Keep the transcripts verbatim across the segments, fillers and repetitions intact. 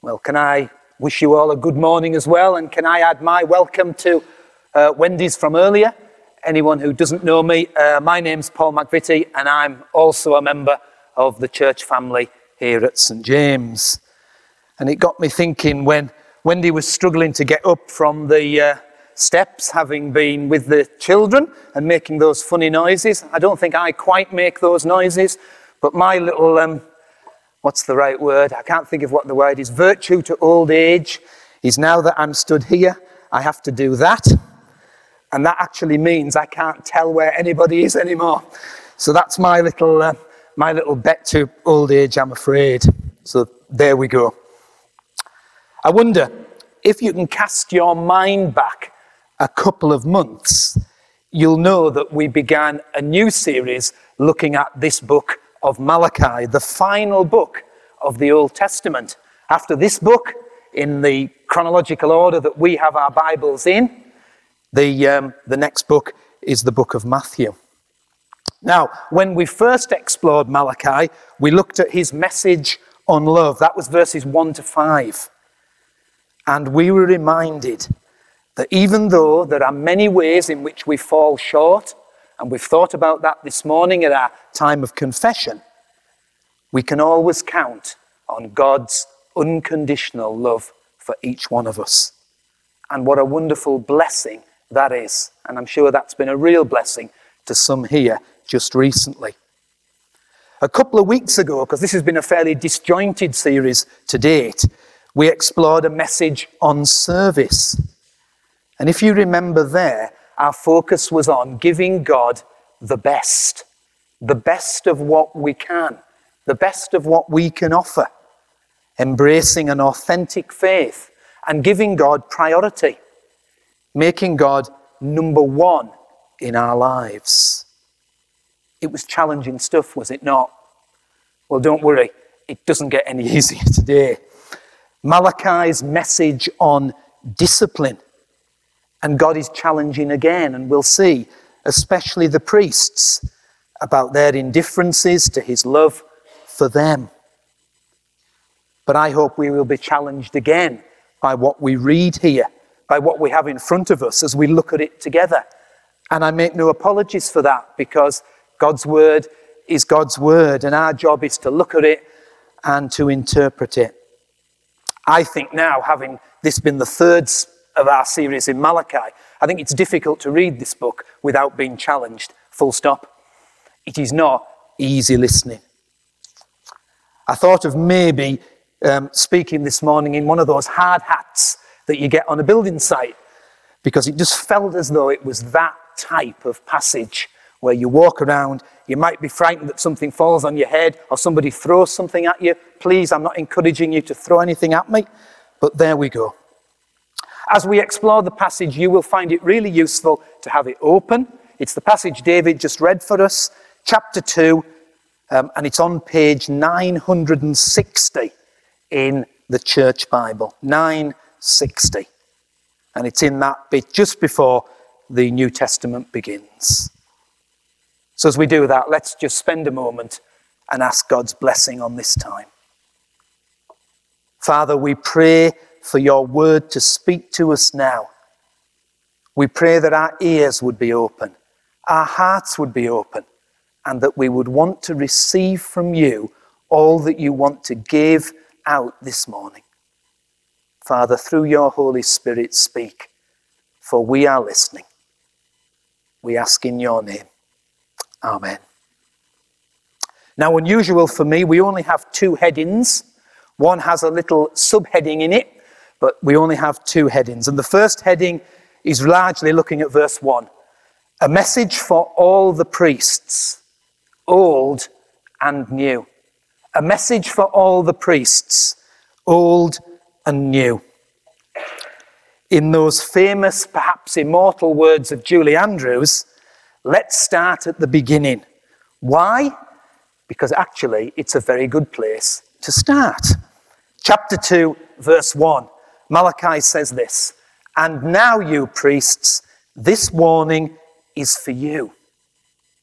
Well, can I wish you all a good morning as well, and can I add my welcome to uh, Wendy's from earlier? Anyone who doesn't know me, uh, my name's Paul McVitie, and I'm also a member of the church family here at St James. And it got me thinking when Wendy was struggling to get up from the uh, steps, having been with the children and making those funny noises. I don't think I quite make those noises, but my little, um, what's the right word? I can't think of what the word is. Virtue to old age is now that I'm stood here, I have to do that. And that actually means I can't tell where anybody is anymore. So that's my little, uh, my little bet to old age, I'm afraid. So there we go. I wonder if you can cast your mind back a couple of months, you'll know that we began a new series looking at this book of Malachi, the final book of the Old Testament. After this book, in the chronological order that we have our Bibles in, the, um, the next book is the book of Matthew. Now, when we first explored Malachi, we looked at his message on love. That was verses one to five. And we were reminded that even though there are many ways in which we fall short, and we've thought about that this morning at our time of confession, we can always count on God's unconditional love for each one of us. And what a wonderful blessing that is. And I'm sure that's been a real blessing to some here just recently. A couple of weeks ago, because this has been a fairly disjointed series to date, we explored a message on service. And if you remember there, our focus was on giving God the best, the best of what we can, the best of what we can offer, embracing an authentic faith and giving God priority, making God number one in our lives. It was challenging stuff, was it not? Well, don't worry, it doesn't get any easier today. Malachi's message on discipline. And God is challenging again, and we'll see, especially the priests, about their indifferences to his love for them. But I hope we will be challenged again by what we read here, by what we have in front of us as we look at it together. And I make no apologies for that, because God's word is God's word, and our job is to look at it and to interpret it. I think now, having this been the third of our series in Malachi, I think it's difficult to read this book without being challenged, full stop. It is not easy listening. I thought of maybe um, speaking this morning in one of those hard hats that you get on a building site, because it just felt as though it was that type of passage where you walk around, you might be frightened that something falls on your head or somebody throws something at you. Please, I'm not encouraging you to throw anything at me, but there we go. As we explore the passage, you will find it really useful to have it open. It's the passage David just read for us, chapter two, um, and it's on page nine hundred sixty in the Church Bible, nine sixty. And it's in that bit just before the New Testament begins. So as we do that, let's just spend a moment and ask God's blessing on this time. Father, we pray for your word to speak to us now. We pray that our ears would be open, our hearts would be open, and that we would want to receive from you all that you want to give out this morning. Father, through your Holy Spirit, speak, for we are listening. We ask in your name. Amen. Now, unusual for me, we only have two headings. One has a little subheading in it, but we only have two headings. And the first heading is largely looking at verse one. A message for all the priests, old and new. A message for all the priests, old and new. In those famous, perhaps immortal words of Julie Andrews, let's start at the beginning. Why? Because actually it's a very good place to start. Chapter two, verse one. Malachi says this, "And now, you priests, this warning is for you."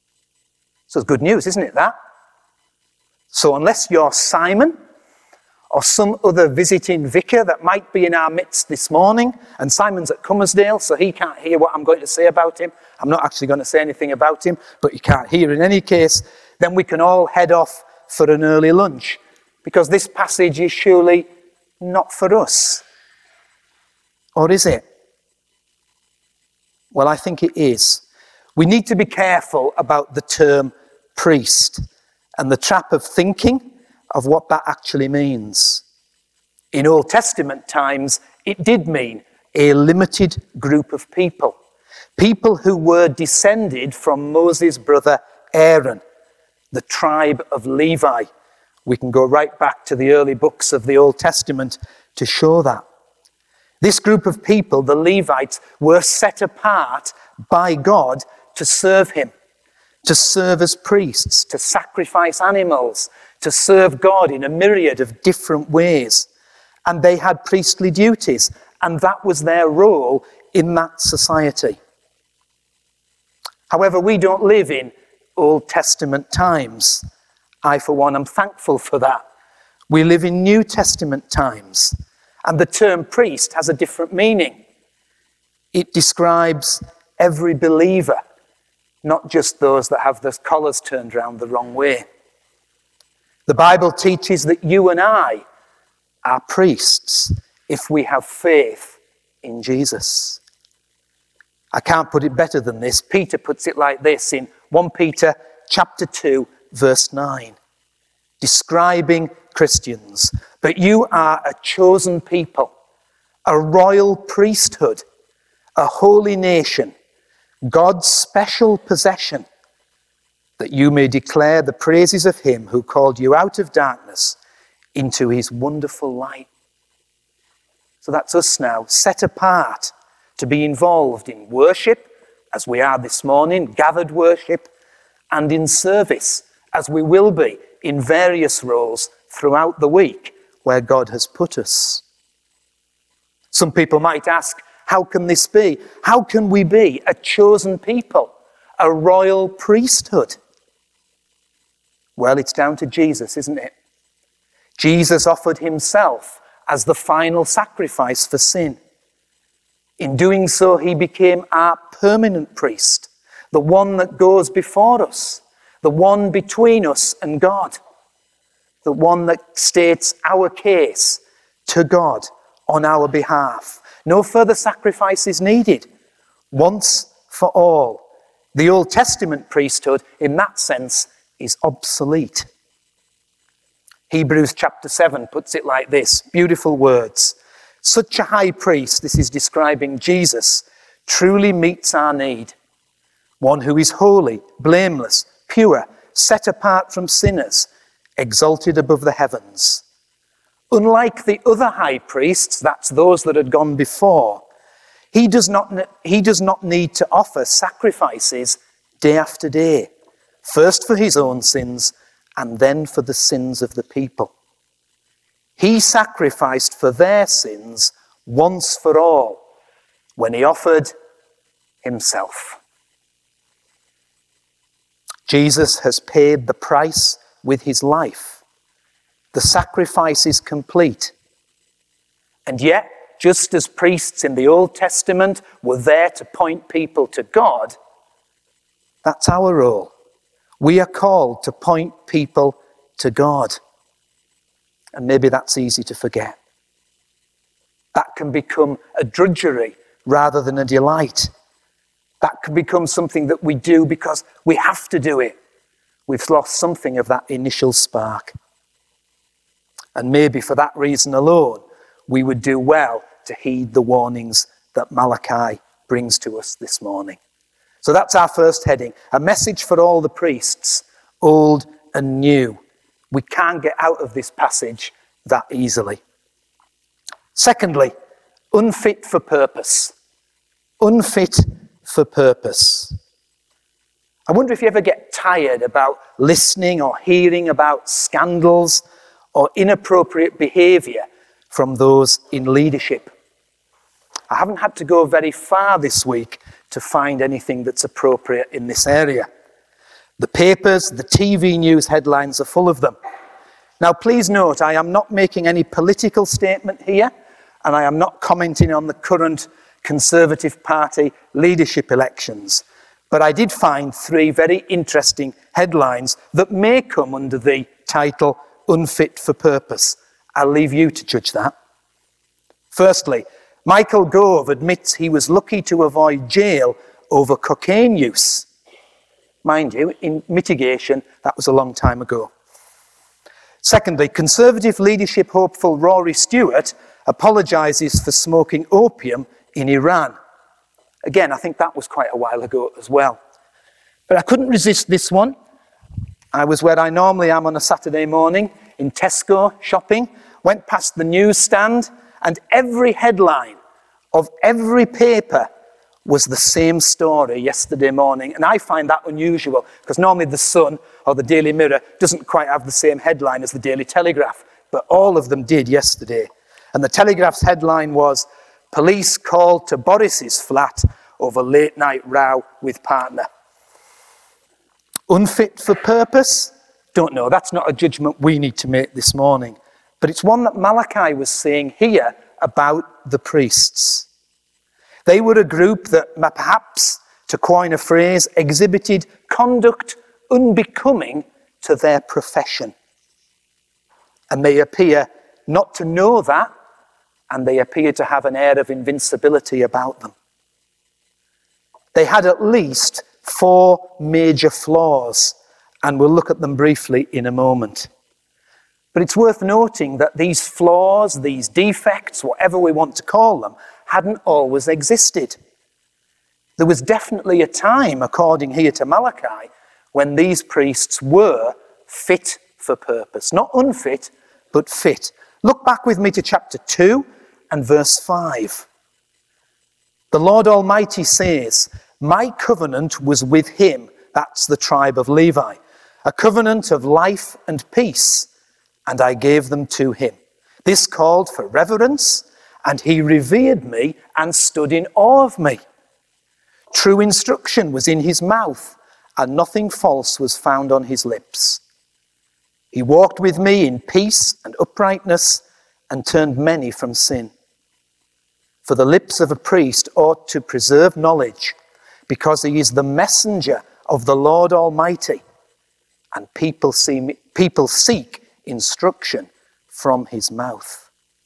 So it's good news, isn't it, that? So unless you're Simon, or some other visiting vicar that might be in our midst this morning, and Simon's at Cummersdale, so he can't hear what I'm going to say about him. I'm not actually going to say anything about him, but he can't hear in any case. Then we can all head off for an early lunch, because this passage is surely not for us. Or is it? Well, I think it is. We need to be careful about the term priest and the trap of thinking of what that actually means. In Old Testament times, it did mean a limited group of people. People who were descended from Moses' brother Aaron, the tribe of Levi. We can go right back to the early books of the Old Testament to show that. This group of people, the Levites, were set apart by God to serve him, to serve as priests, to sacrifice animals, to serve God in a myriad of different ways. And they had priestly duties, and that was their role in that society. However, we don't live in Old Testament times. I, for one, am thankful for that. We live in New Testament times, and the term priest has a different meaning. It describes every believer, not just those that have their collars turned round the wrong way. The Bible teaches that you and I are priests if we have faith in Jesus. I can't put it better than this. Peter puts it like this in First Peter chapter two, verse nine, describing Christians. But you are a chosen people, a royal priesthood, a holy nation, God's special possession, that you may declare the praises of him who called you out of darkness into his wonderful light. So that's us now, set apart to be involved in worship, as we are this morning, gathered worship, and in service, as we will be in various roles throughout the week where God has put us. Some people might ask, how can this be? How can we be a chosen people, a royal priesthood? Well, it's down to Jesus, isn't it? Jesus offered himself as the final sacrifice for sin. In doing so, he became our permanent priest, the one that goes before us, the one between us and God, the one that states our case to God on our behalf. No further sacrifice is needed, once for all. The Old Testament priesthood, in that sense, is obsolete. Hebrews chapter seven puts it like this, beautiful words. Such a high priest, this is describing Jesus, truly meets our need. One who is holy, blameless, pure, set apart from sinners, exalted above the heavens. Unlike the other high priests, that's those that had gone before, he does not, he does not need to offer sacrifices day after day, first for his own sins and then for the sins of the people. He sacrificed for their sins once for all when he offered himself. Jesus has paid the price with his life. The sacrifice is complete. And yet, just as priests in the Old Testament were there to point people to God, that's our role. We are called to point people to God. And maybe that's easy to forget. That can become a drudgery rather than a delight. That can become something that we do because we have to do it. We've lost something of that initial spark. And maybe for that reason alone, we would do well to heed the warnings that Malachi brings to us this morning. So that's our first heading, a message for all the priests, old and new. We can't get out of this passage that easily. Secondly, unfit for purpose. Unfit for purpose. I wonder if you ever get tired about listening or hearing about scandals or inappropriate behaviour from those in leadership. I haven't had to go very far this week to find anything that's appropriate in this area. The papers, the T V news headlines are full of them. Now, please note, I am not making any political statement here, and I am not commenting on the current Conservative Party leadership elections. But I did find three very interesting headlines that may come under the title Unfit for Purpose. I'll leave you to judge that. Firstly, Michael Gove admits he was lucky to avoid jail over cocaine use. Mind you, in mitigation, that was a long time ago. Secondly, Conservative leadership hopeful Rory Stewart apologises for smoking opium in Iran. Again, I think that was quite a while ago as well. But I couldn't resist this one. I was where I normally am on a Saturday morning in Tesco shopping, went past the newsstand, and every headline of every paper was the same story yesterday morning. And I find that unusual because normally the Sun or the Daily Mirror doesn't quite have the same headline as the Daily Telegraph, but all of them did yesterday. And the Telegraph's headline was, "Police called to Boris's flat over late night row with partner." Unfit for purpose? Don't know. That's not a judgment we need to make this morning. But it's one that Malachi was saying here about the priests. They were a group that perhaps, to coin a phrase, exhibited conduct unbecoming to their profession. And they appear not to know that, and they appear to have an air of invincibility about them. They had at least four major flaws, and we'll look at them briefly in a moment. But it's worth noting that these flaws, these defects, whatever we want to call them, hadn't always existed. There was definitely a time, according here to Malachi, when these priests were fit for purpose. Not unfit, but fit. Look back with me to chapter two and verse five. The Lord Almighty says, "My covenant was with him," that's the tribe of Levi, "a covenant of life and peace, and I gave them to him. This called for reverence, and he revered me and stood in awe of me. True instruction was in his mouth, and nothing false was found on his lips. He walked with me in peace and uprightness, and turned many from sin. For the lips of a priest ought to preserve knowledge, because he is the messenger of the Lord Almighty, and people, see, people seek instruction from his mouth."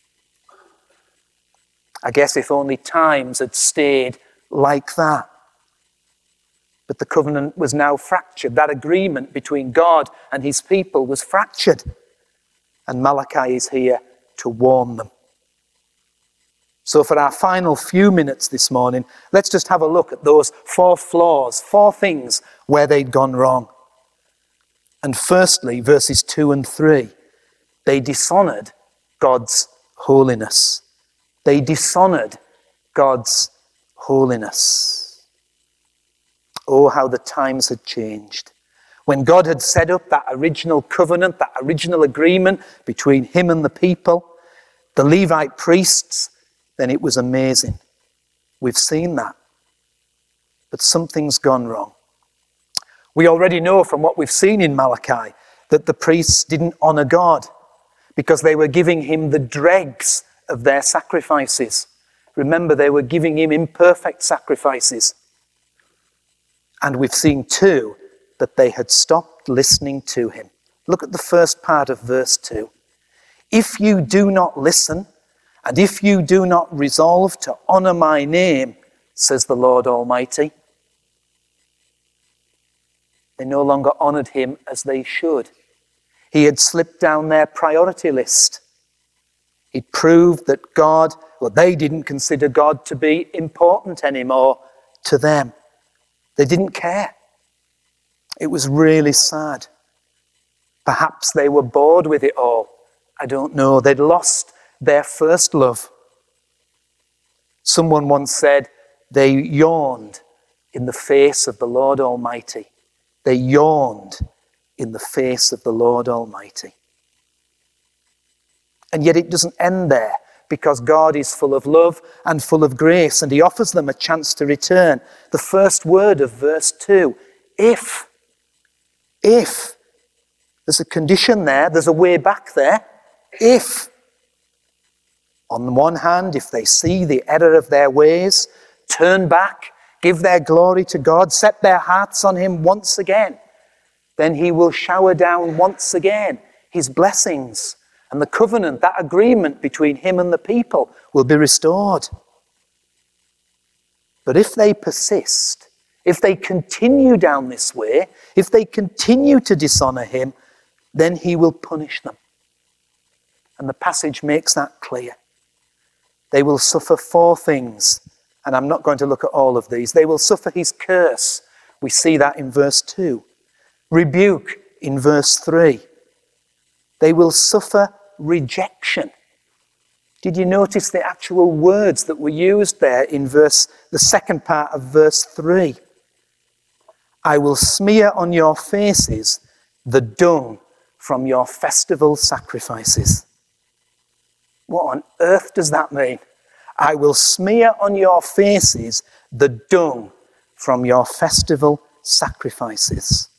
I guess if only times had stayed like that. But the covenant was now fractured. That agreement between God and his people was fractured. And Malachi is here to warn them. So for our final few minutes this morning, let's just have a look at those four flaws, four things where they'd gone wrong. And firstly, verses two and three, they dishonored God's holiness. They dishonored God's holiness. Oh, how the times had changed. When God had set up that original covenant, that original agreement between him and the people, the Levite priests, then it was amazing. We've seen that. But something's gone wrong. We already know from what we've seen in Malachi that the priests didn't honor God because they were giving him the dregs of their sacrifices. Remember, they were giving him imperfect sacrifices. And we've seen too that they had stopped listening to him. Look at the first part of verse two. "If you do not listen, and if you do not resolve to honor my name, says the Lord Almighty." They no longer honored him as they should. He had slipped down their priority list. It proved that God, well, they didn't consider God to be important anymore to them. They didn't care. It was really sad. Perhaps they were bored with it all. I don't know. They'd lost their first love. Someone once said they yawned in the face of the Lord Almighty. They yawned in the face of the Lord Almighty. And yet it doesn't end there, because God is full of love and full of grace, and he offers them a chance to return. The first word of verse two, if, if There's a condition there, there's a way back there. If, on the one hand, if they see the error of their ways, turn back, give their glory to God, set their hearts on him once again, then he will shower down once again his blessings. And the covenant, that agreement between him and the people, will be restored. But if they persist, if they continue down this way, if they continue to dishonor him, then he will punish them. And the passage makes that clear. They will suffer four things, and I'm not going to look at all of these. They will suffer his curse. We see that in verse two. Rebuke in verse three. They will suffer rejection. Did you notice the actual words that were used there in verse, the second part of verse three? I will smear on your faces the dung from your festival sacrifices. What on earth does that mean? I will smear on your faces the dung from your festival sacrifices.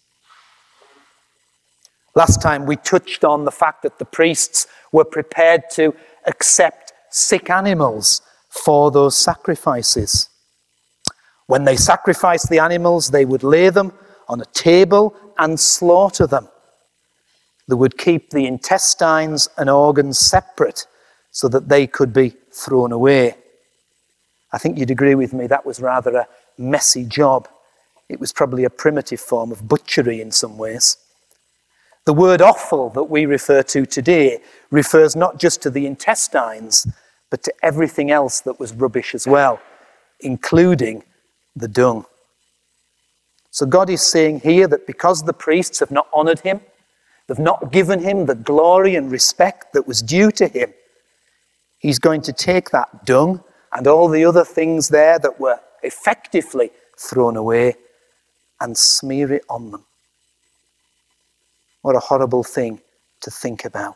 Last time we touched on the fact that the priests were prepared to accept sick animals for those sacrifices. When they sacrificed the animals, they would lay them on a table and slaughter them. They would keep the intestines and organs separate so that they could be thrown away. I think you'd agree with me that was rather a messy job. It was probably a primitive form of butchery in some ways. The word offal that we refer to today refers not just to the intestines, but to everything else that was rubbish as well, including the dung. So God is saying here that because the priests have not honored him, they've not given him the glory and respect that was due to him, he's going to take that dung and all the other things there that were effectively thrown away and smear it on them. What a horrible thing to think about.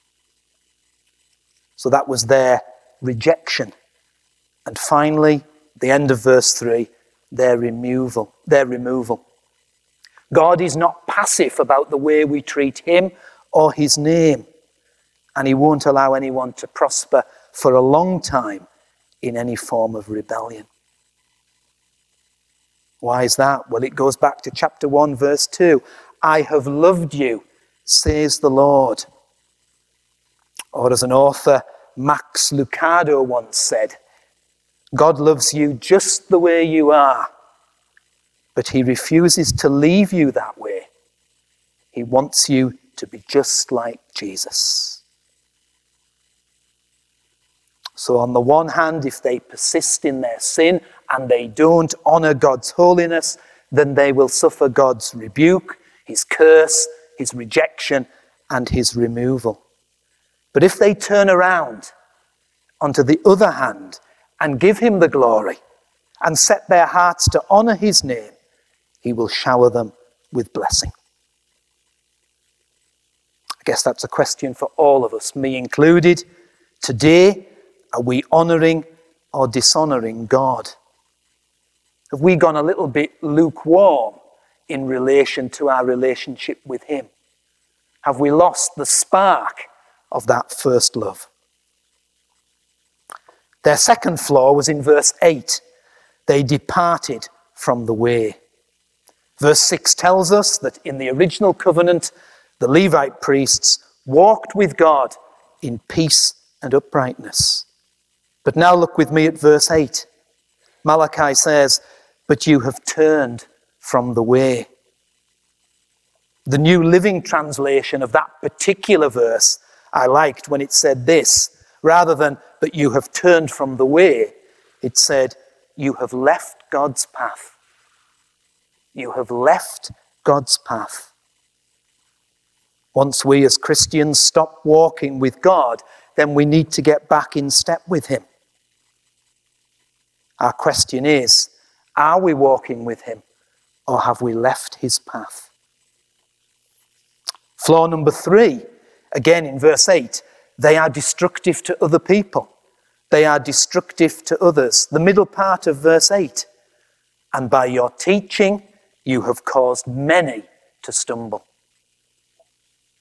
So that was their rejection. And finally, the end of verse three, their removal. Their removal. God is not passive about the way we treat him or his name. And he won't allow anyone to prosper for a long time in any form of rebellion. Why is that? Well, it goes back to chapter one, verse two. I have loved you, says the Lord. Or as an author, Max Lucado, once said, God loves you just the way you are, but he refuses to leave you that way. He wants you to be just like Jesus. So on the one hand, if they persist in their sin and they don't honor God's holiness, then they will suffer God's rebuke, his curse, his rejection, and his removal. But if they turn around onto the other hand and give him the glory and set their hearts to honor his name, he will shower them with blessing. I guess that's a question for all of us, me included. Today, are we honoring or dishonoring God? Have we gone a little bit lukewarm in relation to our relationship with him? Have we lost the spark of that first love? Their second flaw was in verse eight. They departed from the way. Verse six tells us that in the original covenant, the Levite priests walked with God in peace and uprightness. But now look with me at verse eight. Malachi says, but you have turned from the way. The New Living Translation of that particular verse I liked when it said this. Rather than, but you have turned from the way, it said, you have left God's path. You have left God's path. Once we as Christians stop walking with God, then we need to get back in step with him. Our question is, are we walking with him or have we left his path? Flaw number three, again in verse eight, they are destructive to other people. They are destructive to others. The middle part of verse eight, and by your teaching you have caused many to stumble.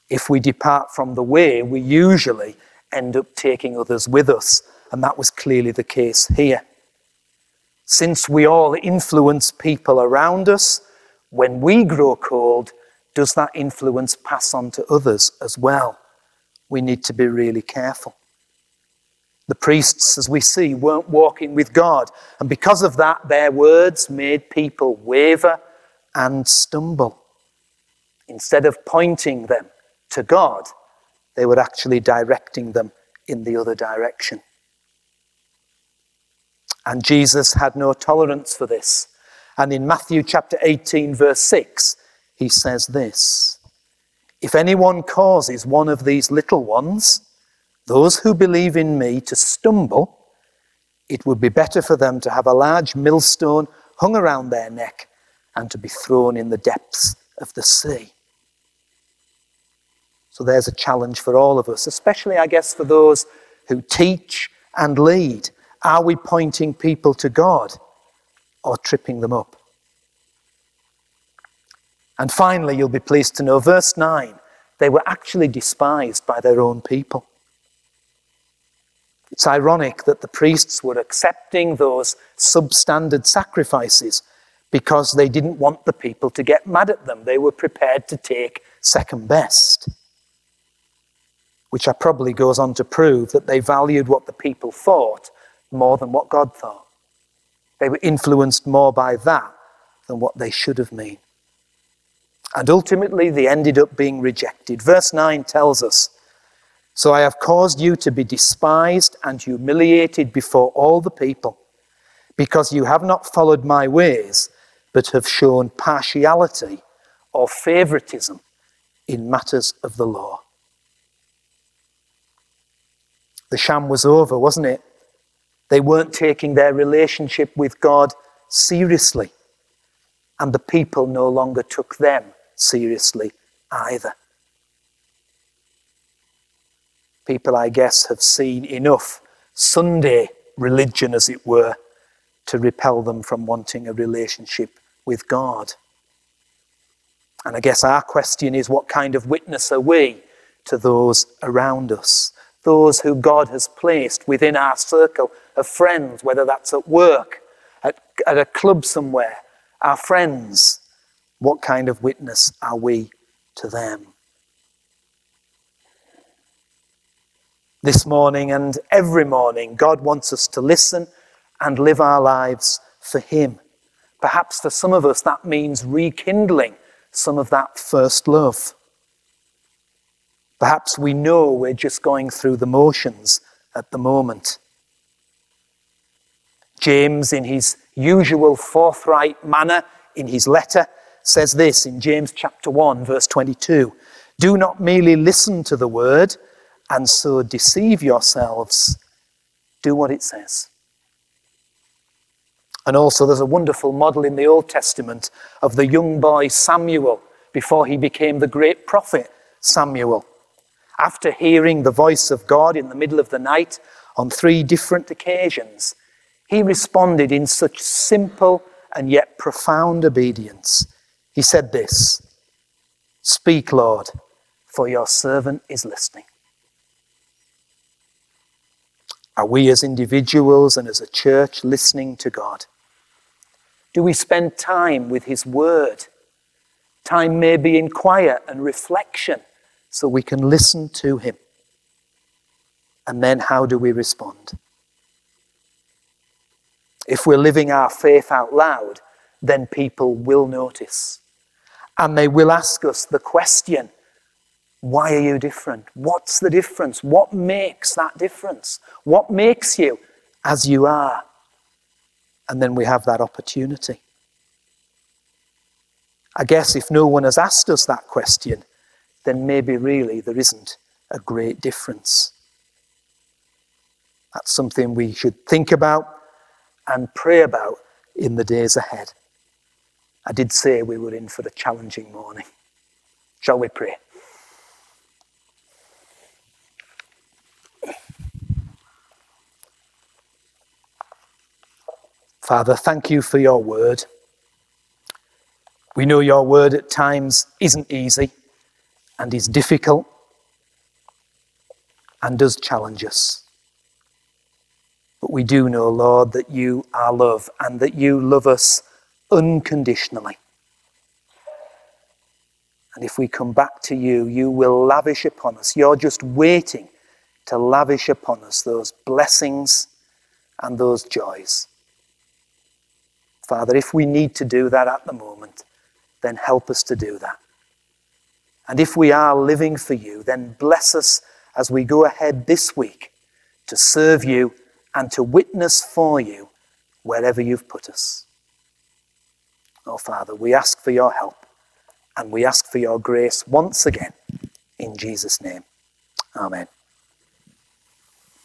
If we depart from the way, we usually end up taking others with us, and that was clearly the case here. Since we all influence people around us, when we grow cold, does that influence pass on to others as well? We need to be really careful. The priests, as we see, weren't walking with God, and because of that, their words made people waver and stumble. Instead of pointing them to God, they were actually directing them in the other direction. And Jesus had no tolerance for this. And in Matthew chapter eighteen, verse six, he says this: "If anyone causes one of these little ones, those who believe in me, to stumble, it would be better for them to have a large millstone hung around their neck and to be thrown in the depths of the sea." So there's a challenge for all of us, especially, I guess, for those who teach and lead. Are we pointing people to God or tripping them up? And finally, you'll be pleased to know, verse nine, they were actually despised by their own people. It's ironic that the priests were accepting those substandard sacrifices because they didn't want the people to get mad at them. They were prepared to take second best, which probably goes on to prove that they valued what the people thought more than what God thought. They were influenced more by that than what they should have been. And ultimately, they ended up being rejected. Verse nine tells us, "So I have caused you to be despised and humiliated before all the people, because you have not followed my ways, but have shown partiality or favoritism in matters of the law." The sham was over, wasn't it? They weren't taking their relationship with God seriously, and the people no longer took them seriously either. People, I guess, have seen enough Sunday religion, as it were, to repel them from wanting a relationship with God. And I guess our question is, what kind of witness are we to those around us? Those who God has placed within our circle of friends, whether that's at work, at, at a club somewhere, our friends. What kind of witness are we to them? This morning and every morning, God wants us to listen and live our lives for Him. Perhaps for some of us that means rekindling some of that first love. Perhaps we know we're just going through the motions at the moment. James, in his usual forthright manner in his letter, says this in James chapter one, verse twenty-two. "Do not merely listen to the word and so deceive yourselves." Do what it says. And also there's a wonderful model in the Old Testament of the young boy Samuel before he became the great prophet Samuel. After hearing the voice of God in the middle of the night on three different occasions, he responded in such simple and yet profound obedience. He said this: "Speak, Lord, for your servant is listening." Are we as individuals and as a church listening to God? Do we spend time with His Word? Time maybe in quiet and reflection so we can listen to Him. And then how do we respond? If we're living our faith out loud, then people will notice. And they will ask us the question, why are you different? What's the difference? What makes that difference? What makes you as you are? And then we have that opportunity. I guess if no one has asked us that question, then maybe really there isn't a great difference. That's something we should think about and pray about in the days ahead. I did say we were in for a challenging morning. Shall we pray? Father, thank you for your word. We know your word at times isn't easy. and is difficult and does challenge us. But we do know, Lord, that you are love and that you love us unconditionally. And if we come back to you, you will lavish upon us. You're just waiting to lavish upon us those blessings and those joys. Father, if we need to do that at the moment, then help us to do that. And if we are living for you, then bless us as we go ahead this week to serve you and to witness for you wherever you've put us. Oh, Father, we ask for your help and we ask for your grace once again in Jesus' name. Amen.